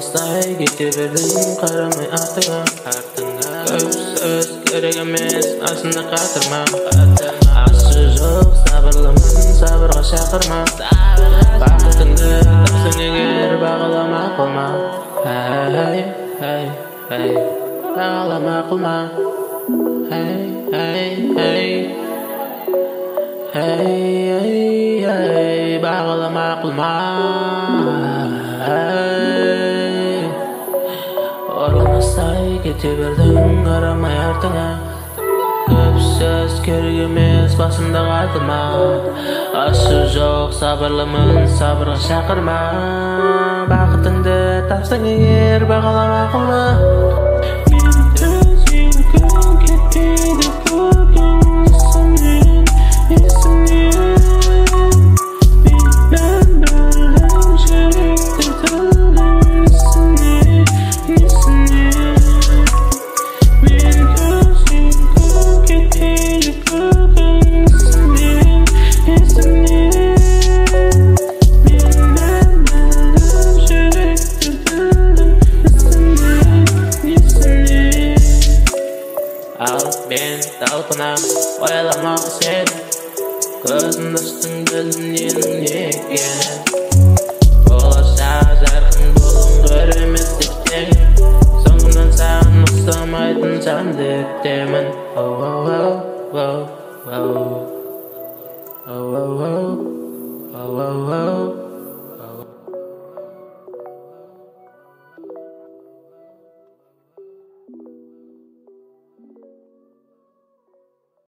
Болмастай кете бердің, қарамай артыңа. Көп сөз керек емес, асында қатырма. Асы жоқ, сабырлымын, сабырға шақырма. Бақытыңды тапсаң егер, бағалама қылма. Бағалама қылма. Бағалама қылма. Оралмастай кете бердің, қарамай артыңа. Көп сөз керек емес, басымда қатырма. Асы жоқ, сабырлымын, сабырға шақырма. Бақытыңды тапсаң егер, бағалама қылма. Ал мен талпынам, ойламақ сені. Көзімді ұстың білдім ненің не екенін. Болашақ жарқын болуын көреміз ертең. Соңымнан саған ұқсамайтын жанды ертемін. Оу